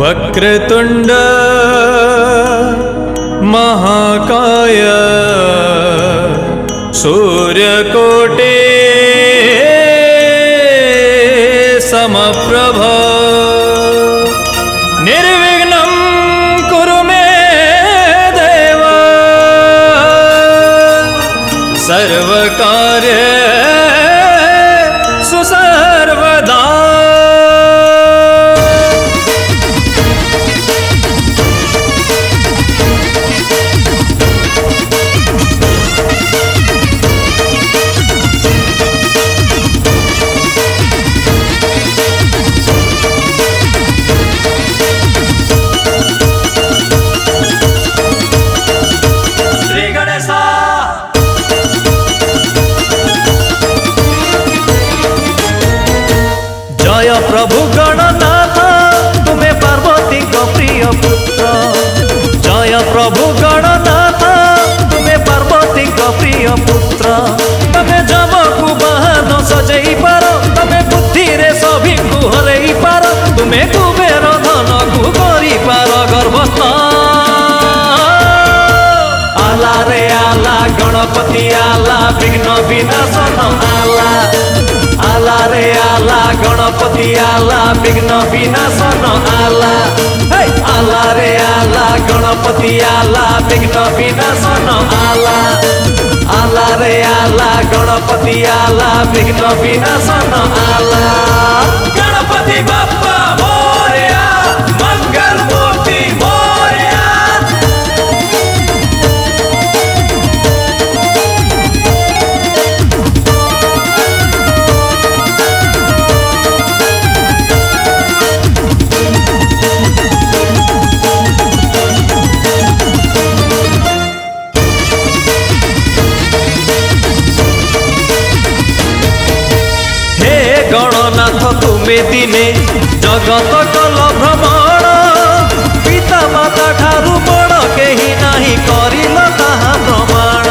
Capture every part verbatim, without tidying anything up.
वक्रतुंड महाकाय सूर्यकोटि समप्रभ निर्विघ्नं कुरु मे देव सर्वकार्येषु सर्वदा। जय प्रभु गणनाथ तुम्हें पार्वती को प्रिय पुत्र। जय प्रभु गणनाथ तुम्हें पार्वती को प्रिय पुत्र। तमे जम को बाहन सजई पार, तमे बुद्धि रे सभी को हरई पार, तुम्हें कुबेर धन को करी पार गर्भस्थ। आला रे आला गणपति आला विघ्न विनाशन आला। आला रे आला गणपति आला विघ्न विनाशन आला। आला रे आला गणपति आला विघ्न विनाशन आला। आला रे आला गणपति आला विघ्न विनाशन आला। गणपति बाप्पा मोरया मंगल मूर्ति मोरया। गणनाथ तुमे दिने जगत कल भ्रमण, पिता माता ठारू बड़ केही नाही करिल ताहा प्रमाण।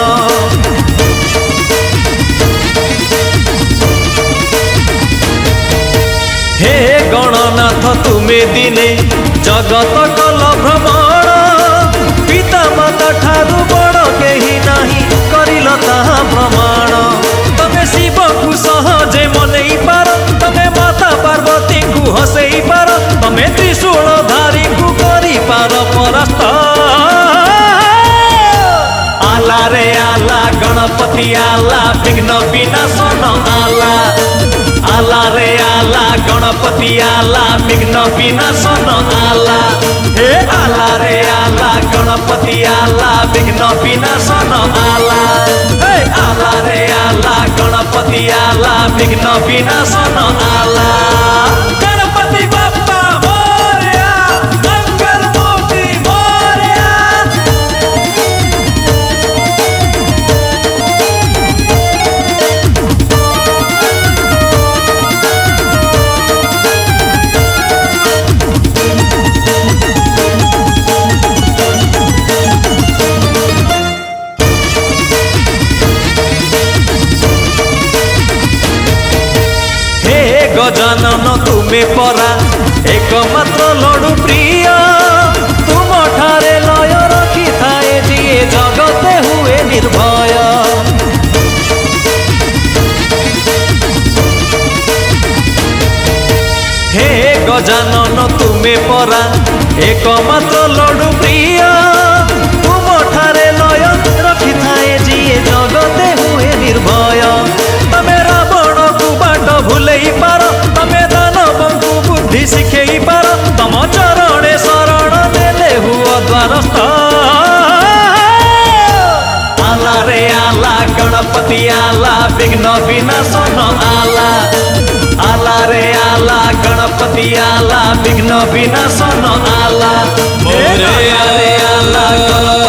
हे गणनाथ तुमे दिने जगत कल भ्रमण, पिता माता ठारू बड़ केही नाही करिल ताहा प्रमाण। तमे शिव को सहजे मनई पार, तमे माता पार्वती को हसई पार, तमे त्रिशूल धारी को करी पार परास्त। आला रे आला गणपति आला विघ्न विनाशन आला। आला रे आला गणपति आला विघ्न विनाशन आला। हे आला रे आला गणपति आला विघ्न विनाशन आला। हे आला रे आला गणपति आला विघ्न विनाशन आला। गणपति बाप्पा मोरया मंगल मूर्ति मोरया। गजानन तुमे परा एकमात्र लडु प्रिय, तुम ठारे लय रखी थाए जिए जगते हुए निर्भय। हे गजानन तुमे परा एकमात्र लडु प्रिय, तुम ठारे लय रखी थाए जिए जगते हुए निर्भय। तमे रावण को बाट भूलई पार, तमे दानव को बुद्धि शिखई पार, तम चरणे शरण देले हुआ द्वारस्थ। आला रे आला गणपति आला विघ्न विनाशन आला। आला रे आला गणपति आला विघ्न विनाशन आला। मोरया रे आला